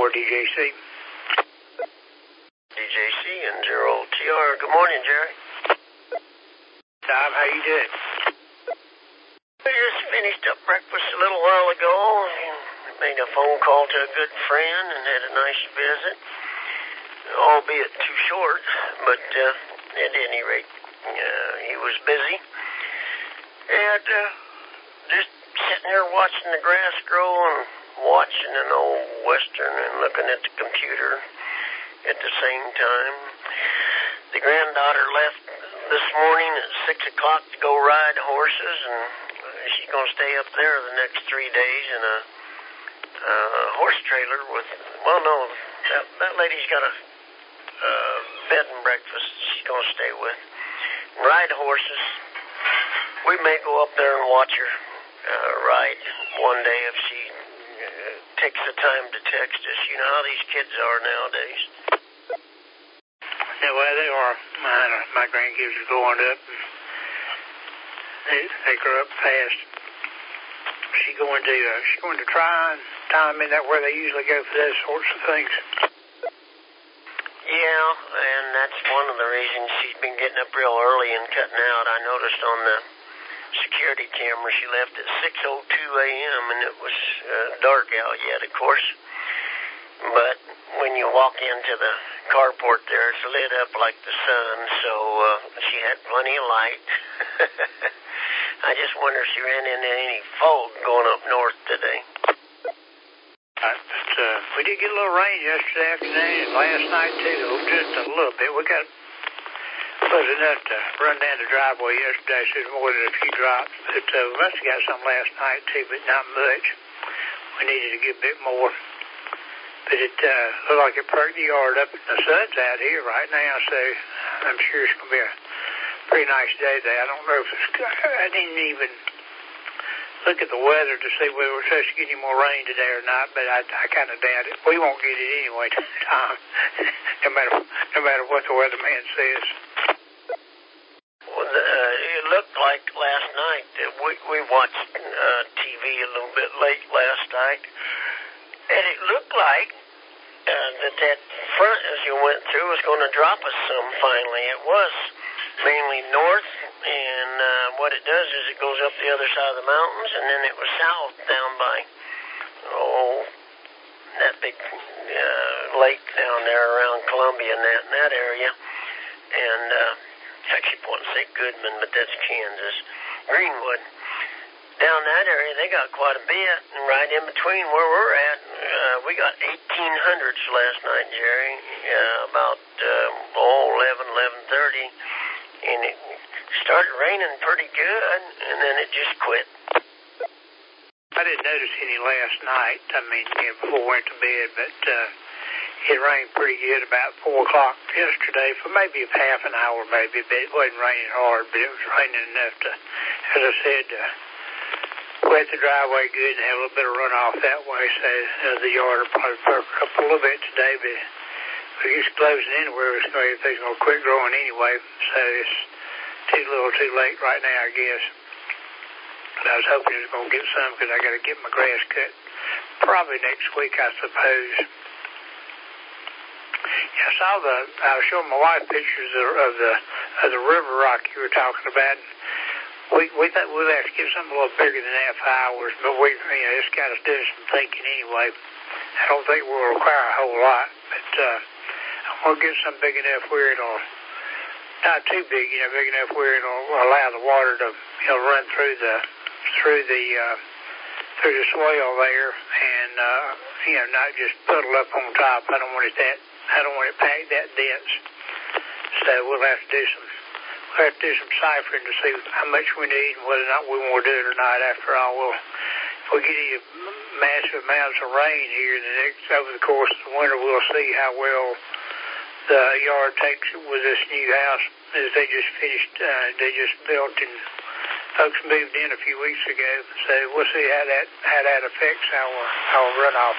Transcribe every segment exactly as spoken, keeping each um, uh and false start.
four D J C. D J C and zero T R. Good morning, Jerry. Tom, how you doing? I just finished up breakfast a little while ago. Made a phone call to a good friend and had a nice visit, albeit too short, but uh, at any rate, uh, he was busy. And uh, just sitting here watching the grass grow and watching an old Western and looking at the computer at the same time. The granddaughter left this morning at six o'clock to go ride horses, and she's going to stay up there the next three days in a uh, horse trailer with, well, no, that, that lady's got a uh, bed and breakfast she's going to stay with. Ride horses. We may go up there and watch her uh, ride one day if she uh, takes the time to text us. You know how these kids are nowadays. Yeah, well, they are. My, my grandkids are growing up, and they, they grow up fast. She going to uh, she going to try and time in that where they usually go for those sorts of things. Yeah, and that's one of the reasons she's been getting up real early and cutting out. I noticed on the security camera she left at six oh two a.m. and it was uh, dark out yet, of course. But when you walk into the carport there, it's lit up like the sun, so uh, she had plenty of light. I just wonder if she ran into any fog going up north today. Uh, but, uh, we did get a little rain yesterday afternoon and last night too, just a little bit. We got was enough to run down the driveway yesterday, so it was more than a few drops. But uh, we must have got some last night too, but not much. We needed to get a bit more. But it uh, looked like it perked the yard up. The sun's out here right now, so I'm sure it's going to be a pretty nice day today. I don't know if it's, I didn't even look at the weather to see whether we're supposed to get any more rain today or not, but I, I kind of doubt it. We won't get it anyway, Tom, no matter no matter what the weatherman says. Well, uh, it looked like last night that we, we watched uh, T V a little bit late last night, and it looked like uh, that that front as you went through was going to drop us some finally. It was mainly north, and uh, what it does is it goes up the other side of the mountains, and then it was south down by, oh, that big uh, lake down there around Columbia and that, in that area. And uh, I keep wanting to say Goodman, but that's Kansas. Greenwood. Down that area, they got quite a bit, and right in between where we're at, uh, we got eighteen hundreds last night, Jerry, uh, about, uh, oh, eleven, eleven thirty, and it started raining pretty good, and then it just quit. I didn't notice any last night, I mean, you know, before I went to bed, but uh, it rained pretty good about four o'clock yesterday for maybe half an hour, maybe, but it wasn't raining hard, but it was raining enough to, as I said, uh, wet the driveway good and have a little bit of runoff that way, so uh, the yard will probably perk up a little bit today, but if it's closing anywhere, it's going, everything's going to quit growing anyway, so it's too little too late right now, I guess. But I was hoping it was going to get some because I got to get my grass cut probably next week, I suppose. Yeah, I saw the, I was showing my wife pictures of, of the of the river rock you were talking about. We we thought we'd have to get something a little bigger than that for ours, but we, you know, it's got us doing some thinking anyway. I don't think we'll require a whole lot, but uh, I want to get something big enough where it'll, not too big, you know, big enough where it'll allow the water to, you know, run through the through the uh, through the swale there, and uh, you know, not just puddle up on top. I don't want it that I don't want it packed that dense. So we'll have to do some we'll have to do some ciphering to see how much we need and whether or not we want to do it or not. After all, we'll if we get any massive amounts of rain here in the next over the course of the winter, we'll see how well the yard takes it with this new house as they just finished. Uh, they just built and folks moved in a few weeks ago, so we'll see how that how that affects our our runoff.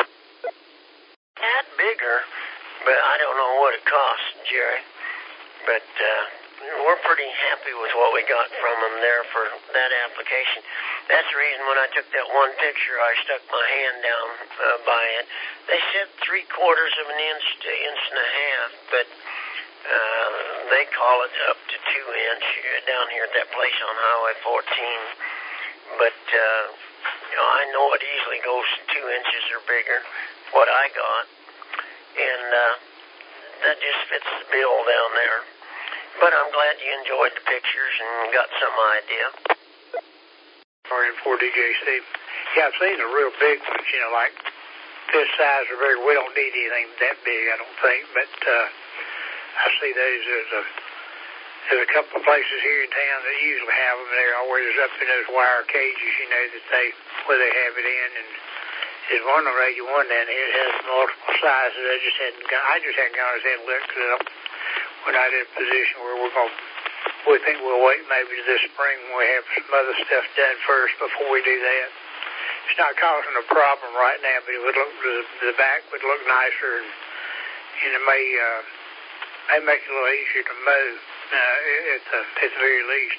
That bigger, but I don't know what it costs, Jerry. But uh, we're pretty happy with what we got from them there for that application. That's the reason when I took that one picture, I stuck my hand down uh, by it. They said three quarters of an inch to inch and a half, but uh, they call it up to two inch down here at that place on Highway fourteen. But uh, you know, I know it easily goes two inches or bigger. What I got, and uh, that just fits the bill down there. But I'm glad you enjoyed the pictures and got some idea. For D J C. Yeah, I've seen the real big ones, you know, like this size or bigger. We don't need anything that big, I don't think, but uh, I see those. There's a, there's a couple of places here in town that usually have them. They're always up in those wire cages, you know, that they, where they have it in. And there's one on eighty-one down here that has multiple sizes. I just hadn't gone, I just hadn't gone ahead and looked it up. We're not in a position where we're going to, we think we'll wait maybe to this spring when we have some other stuff done first before we do that. It's not causing a problem right now, but it would look, the, the back would look nicer, and, and it may, uh, may make it a little easier to mow uh, at, the, at the very least.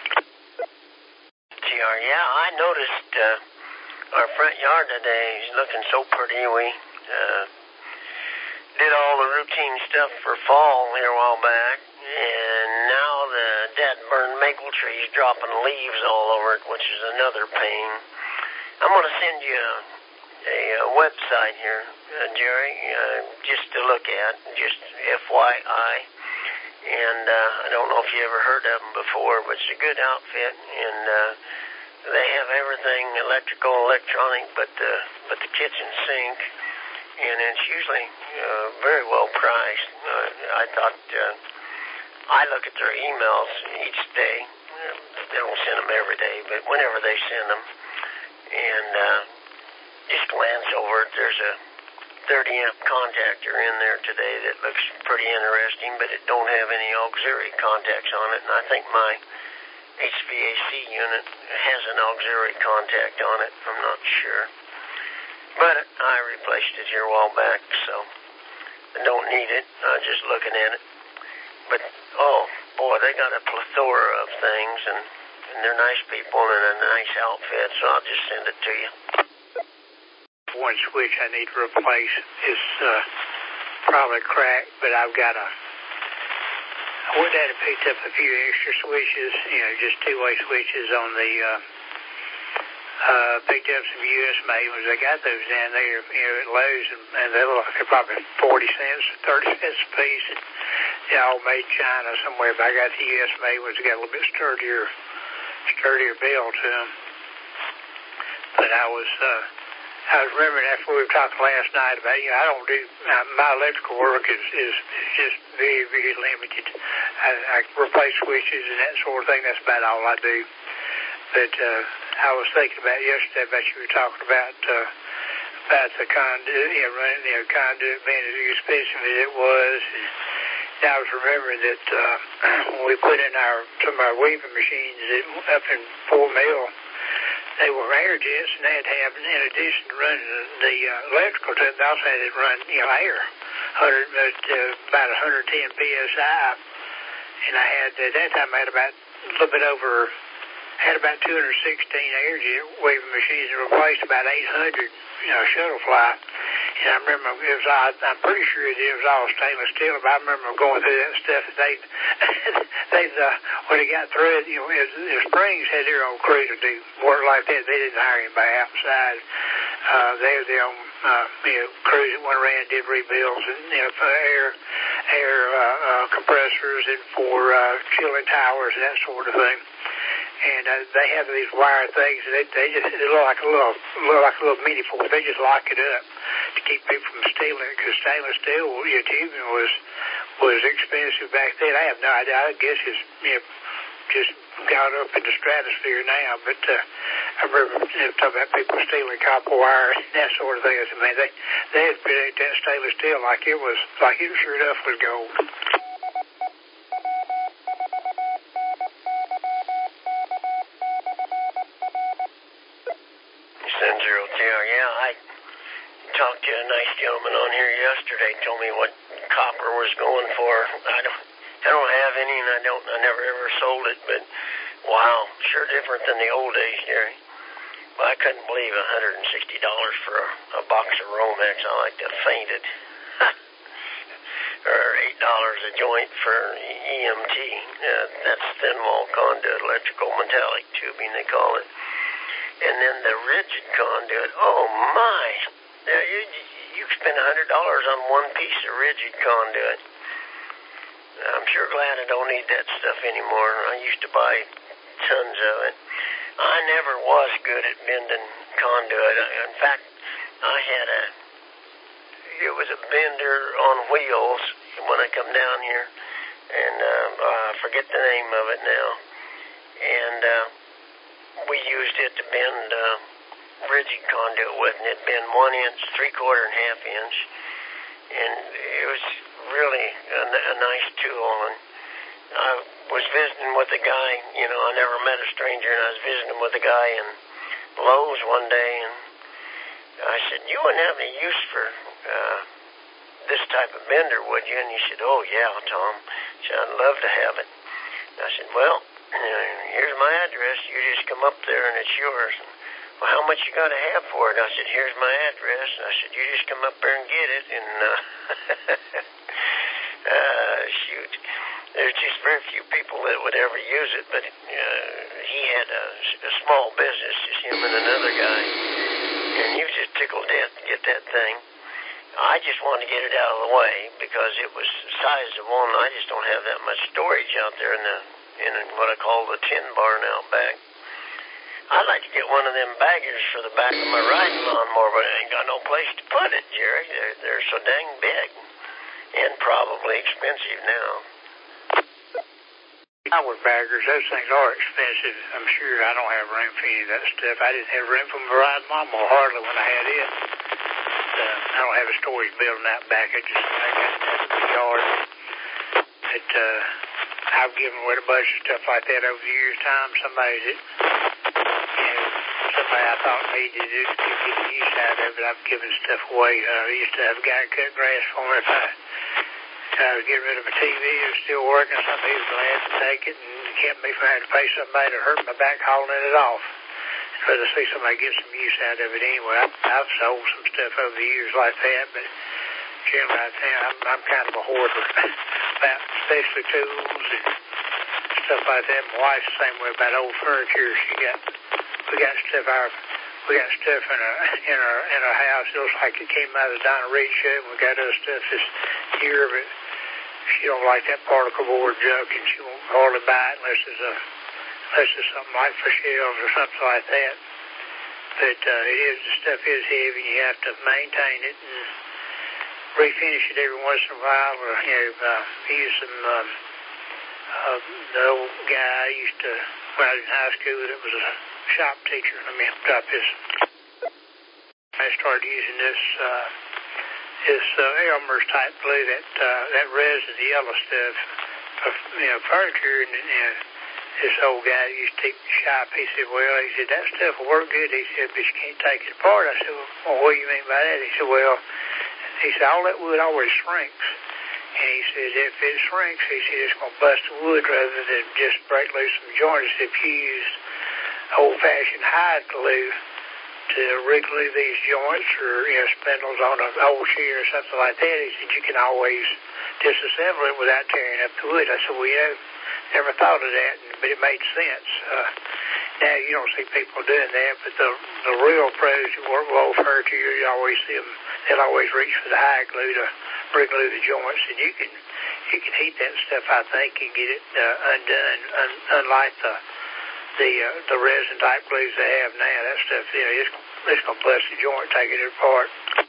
T R, yeah, I noticed uh, our front yard today is looking so pretty. We uh, did all the routine stuff for fall here a while back, and now the dead burned maple trees dropping leaves all over it, which is another pain. I'm going to send you a, a, a website here, uh, Jerry, uh, just to look at, just F Y I. And uh, I don't know if you ever heard of them before, but it's a good outfit, and uh, they have everything electrical, electronic, but the but the kitchen sink, and it's usually uh, very well priced. Uh, I thought. Uh, I look at their emails each day. They don't send them every day, but whenever they send them, and uh, just glance over it. There's a thirty amp contactor in there today that looks pretty interesting, but it don't have any auxiliary contacts on it, and I think my H V A C unit has an auxiliary contact on it. I'm not sure. But I replaced it here a while back, so I don't need it. I'm just looking at it. But, oh, boy, they got a plethora of things, and, and they're nice people and a nice outfit, so I'll just send it to you. One switch I need to replace is uh, probably cracked, but I've got a... I went down and picked up a few extra switches, you know, just two-way switches on the... Uh, uh, picked up some U S made ones. They got those down there, you know, at Lowe's, and, and they look like they're probably forty cents, thirty cents a piece. And, they all made China somewhere, but I got the U S made ones that got a little bit sturdier, sturdier build to them. But I was, uh, I was remembering after we were talking last night about, you know, I don't do, uh, my electrical work is, is, is just very, very limited. I, I replace switches and that sort of thing. That's about all I do. But, uh, I was thinking about yesterday about you were talking about, uh, about the conduit, you know, running, you know, conduit being as expensive as it was. And I was remembering that, uh, when we put in our, some of our weaving machines that, up in Fort Mill, they were air jets, and they had to have, in addition to running the, the uh, electrical to it, they also had to run, you know, air, one hundred, uh, about one hundred ten P S I. And I had, at that time, I had about a little bit over, had about two hundred sixteen air jet weaving machines and replaced about eight hundred, you know, shuttle fly. And I remember it was all, I'm pretty sure it was all stainless steel, but I remember going through that stuff and they, they, uh, when they got through it, you know, it, the Springs had their own crew to do work like that. They didn't hire anybody outside. Uh, they had their own, uh, you know, crews that went around and did rebuilds and, you know, for air, air, uh, uh, compressors and for, uh, chilling towers and that sort of thing. And uh, they have these wire things, and they, they just they look like a little, look like a little mini force. They just lock it up to keep people from stealing it, because stainless steel, you know, tubing was was expensive back then. I have no idea. I guess it's, you know, just gone up in the stratosphere now. But uh, I remember, you know, talking about people stealing copper wire and that sort of thing. I said, man, they they had protected that stainless steel like it was like it sure enough was gold. Talked to a nice gentleman on here yesterday, told me what copper was going for. I don't, I don't have any, and I don't, I never ever sold it, but wow, sure different than the old days, Jerry. I couldn't believe one hundred sixty dollars for a, a box of Romex. I like to faint it. Or eight dollars a joint for E M T. Uh, that's thin wall conduit, electrical metallic tubing, they call it. And then the rigid conduit. Oh, my. Now, you, you spend one hundred dollars on one piece of rigid conduit. I'm sure glad I don't need that stuff anymore. I used to buy tons of it. I never was good at bending conduit. In fact, I had a, it was a bender on wheels when I come down here, and uh, I forget the name of it now. And uh, we used it to bend uh, rigid conduit with, and it'd bend one inch, three quarter, and half inch. And it was really a, a nice tool. And I was visiting with a guy, you know, I never met a stranger, and I was visiting with a guy in Lowe's one day, and I said, you wouldn't have any use for uh, this type of bender, would you? And he said, oh, yeah, Tom. He said, I'd love to have it. And I said, well, here's my address. You just come up there, and it's yours. And, well, how much you got to have for it? I said, here's my address. And I said, you just come up there and get it. And, uh, uh, shoot, there's just very few people that would ever use it. But uh, he had a, a small business, just him and another guy. And he was just tickled death to get that thing. I just wanted to get it out of the way because it was the size of one. I just don't have that much storage out there in the in what I call the tin barn out back. I'd like to get one of them baggers for the back of my riding lawnmower, but I ain't got no place to put it, Jerry. They're, they're so dang big and probably expensive now. Power baggers, those things are expensive. I'm sure I don't have room for any of that stuff. I didn't have room for my riding lawnmower hardly when I had it. Uh, I don't have a storage building out back. I just I got a yard. But uh, I've given away a bunch of stuff like that over the years' time. Somebody that, you know, somebody I thought needed it to get the use out of it, I've given stuff away. Uh, I used to have a guy cut grass for me. If I, if I was getting rid of my T V, it was still working. Somebody was glad to take it and kept me from having to pay somebody to hurt my back hauling it off. Because I see somebody get some use out of it anyway. I've, I've sold some stuff over the years like that, but generally I think I'm, I'm kind of a hoarder about especially tools and stuff like that. My wife's the same way about old furniture. She got, we got stuff our, we got stuff in our in our in our house. It looks like it came out of the Donna Reed show. We got other stuff this year, but she don't like that particle board junk, and she won't hardly buy it unless it's a unless it's something like for shelves or something like that. But uh, it is, the stuff is heavy, and you have to maintain it and refinish it every once in a while, or, you know, uh, use some, um, uh, the old guy I used to, when I was in high school, that was a shop teacher. Let me drop this. I started using this, uh, this uh, Elmer's type glue, that, uh, that resin, the yellow stuff, for, you know, furniture, and, and this old guy that used to teach the shop, he said, well, he said, that stuff will work good. He said, but you can't take it apart. I said, well, what do you mean by that? He said, well, he said, all that wood always shrinks. And he said, if it shrinks, he said, it's going to bust the wood rather than just break loose some joints. If you use old-fashioned hide glue to re-glue these joints or, you know, spindles on an old chair or something like that, he said, you can always disassemble it without tearing up the wood. I said, well, you know, never thought of that, but it made sense. Uh, now, you don't see people doing that, but the the real pros who work with old furniture, you always see them, they'll always reach for the hide glue to re-glue the joints, and you can you can heat that stuff, I think, and get it uh, undone, un, unlike the the uh, the resin type glues they have now. That stuff, you know, it's, it's going to bust the joint taking it apart.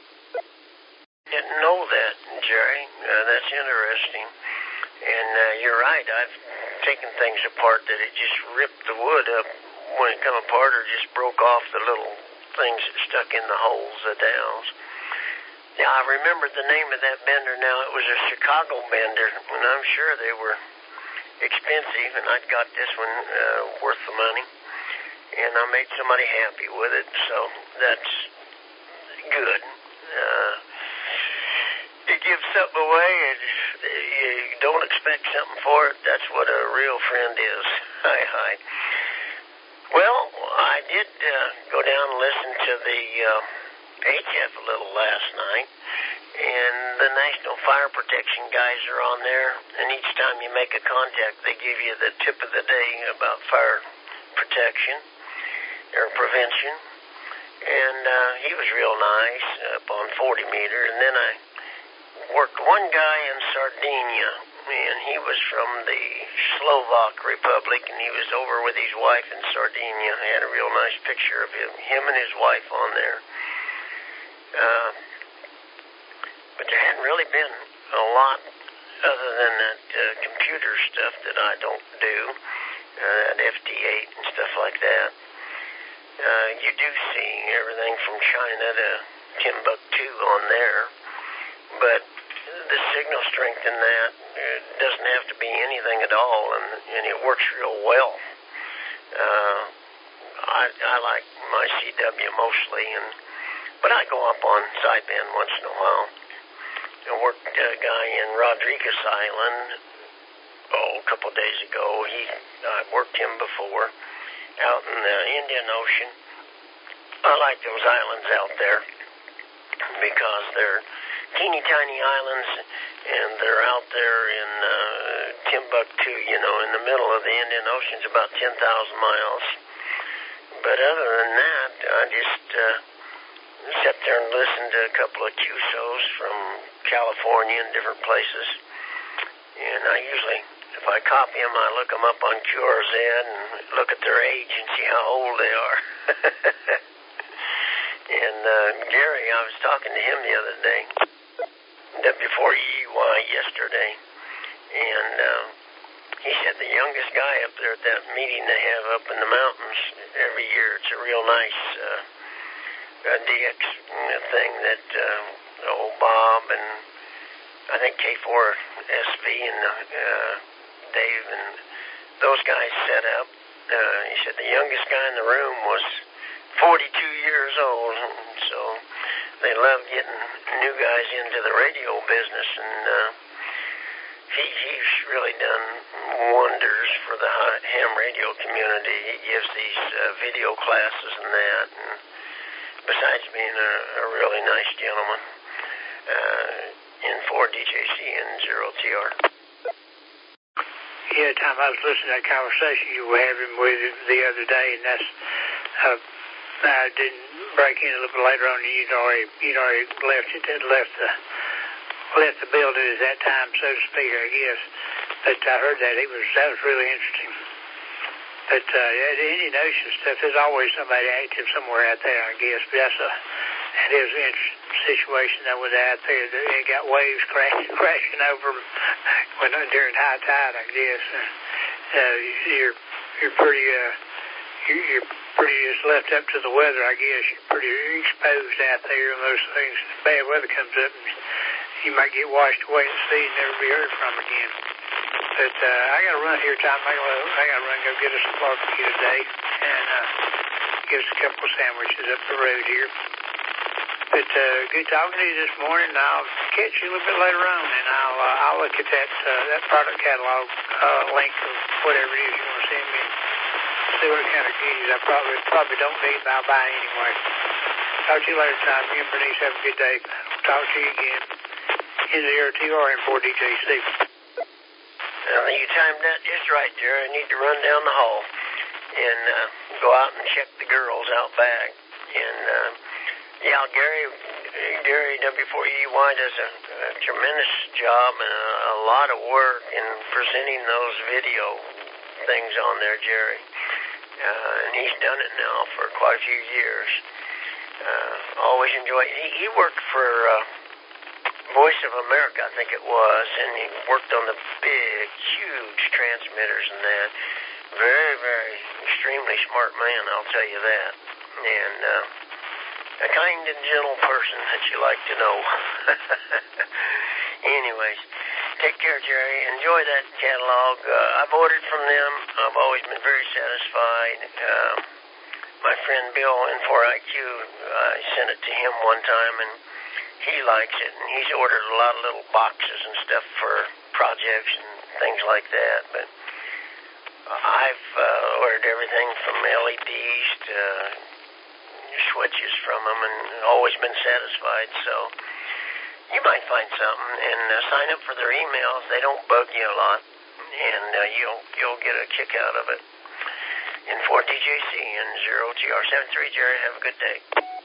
Didn't know that, Jerry. Uh, that's interesting. And uh, you're right. I've taken things apart that it just ripped the wood up when it come apart, or just broke off the little things that stuck in the holes, the dowels. Now, I remember the name of that bender now. It was a Chicago bender, and I'm sure they were expensive, and I'd got this one uh, worth the money, and I made somebody happy with it, so that's good. Uh, you give something away, and you don't expect something for it. That's what a real friend is. Hi, hi. Well, I did did uh, go down and listen to the uh, H F a little last night, and the National Fire Protection guys are on there, and each time you make a contact, they give you the tip of the day about fire protection or prevention, and uh, he was real nice up on forty meter, and then I worked one guy in Sardinia, and he was from the Slovak Republic, and he was over with his wife in Sardinia. He had a real nice picture of him, him and his wife on there. Uh, but there hadn't really been a lot other than that uh, computer stuff that I don't do, uh, that F D eight and stuff like that. Uh, you do see everything from China to Timbuktu on there, but the signal strength in that it doesn't have to be anything at all, and, and it works real well. Uh, I, I like my C W mostly, and but I go up on sideband once in a while. I worked a guy in Rodriguez Island, oh, a couple of days ago. He, I worked him before, out in the Indian Ocean. I like those islands out there because they're teeny tiny islands, and they're out there in uh, Timbuktu, you know, in the middle of the Indian Ocean. It's about ten thousand miles. But other than that, I just uh, sat there and listened to a couple of Q S Os from California and different places. And I usually, if I copy them, I look them up on Q R Z and look at their age and see how old they are. And uh, Gary, I was talking to him the other day, W four E Y yesterday, and uh, he said the youngest guy up there at that meeting they have up in the mountains every year, it's a real nice uh, uh, D X thing that uh, old Bob and I think K four S V and uh, Dave and those guys set up. Uh, he said the youngest guy in the room was forty-two years old, so they love getting new guys into the radio business, and uh, he, he's really done wonders for the ham radio community. He gives these uh, video classes and that, and besides being a, a really nice gentleman, uh, in four D J C and zero T R. Yeah, Tom, I was listening to that conversation you were having with him the other day, and that's, uh, I didn't break in a little bit later on, and you'd already, you'd already left it, left the, left the building at that time, so to speak, I guess. But I heard that. It was, that was really interesting. But, uh, the Indian Ocean stuff, there's always somebody active somewhere out there, I guess, but that's a, that is an interesting situation that was out there. They got waves crashing, crashing over them when, during high tide, I guess. Uh, you're, you're pretty, uh, you're pretty just left up to the weather, I guess. You're pretty exposed out there on those things. If bad weather comes up, you might get washed away at sea and never be heard from again. But uh, I got to run here, Tom. I got I got to run go get us some barbecue today and uh, get us a couple of sandwiches up the road here. But uh, good talking to you this morning. I'll catch you a little bit later on, and I'll uh, I'll look at that uh, that product catalog uh, link or whatever it is you want to send me. See what kind of goodies I probably probably don't need, but I'll buy anyway. Talk to you later, Tom. You and Bernice have a good day. We'll talk to you again. In the R T R and four D J C. Well, you timed that just right, Jerry. I need to run down the hall and uh, go out and check the girls out back. And uh, yeah, Gary, Gary W four E Y does a, a tremendous job and a, a lot of work in presenting those video things on there, Jerry. Uh, and he's done it now for quite a few years. Uh, always enjoy it. He, he worked for uh, Voice of America, I think it was, and he worked on the big, huge transmitters and that. Very, very, extremely smart man, I'll tell you that. And uh, a kind and gentle person that you like to know. Anyways, take care, Jerry. Enjoy that catalog. Uh, I've ordered from them. I've always been very satisfied. Uh, my friend Bill in four I Q, I sent it to him one time, and he likes it, and he's ordered a lot of little boxes and stuff for projects and things like that. But I've uh, ordered everything from L E Ds to switches from them and always been satisfied. So you might find something and uh, sign up for their emails. They don't bug you a lot, and uh, you'll you'll get a kick out of it. In for D J C and zero G R seven three, Jerry, have a good day.